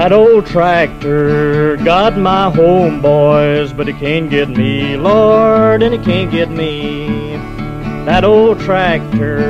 That old tractor got my home, boys, but it can't get me, Lord, and it can't get me. That old tractor